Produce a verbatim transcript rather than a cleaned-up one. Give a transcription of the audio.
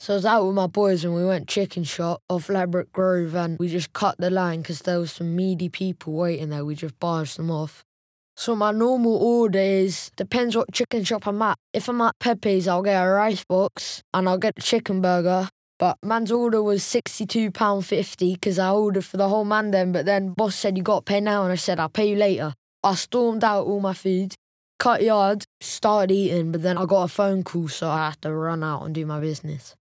So I was out with my boys and we went chicken shop off Ladbroke Grove and we just cut the line because there was some needy people waiting there. We just barged them off. So my normal order is, depends what chicken shop I'm at. If I'm at Pepe's, I'll get a rice box and I'll get the chicken burger. But man's order was sixty-two pounds fifty because I ordered for the whole man then. But then boss said, you got to pay now. And I said, I'll pay you later. I stormed out all my food, cut yard, started eating. But then I got a phone call, so I had to run out and do my business.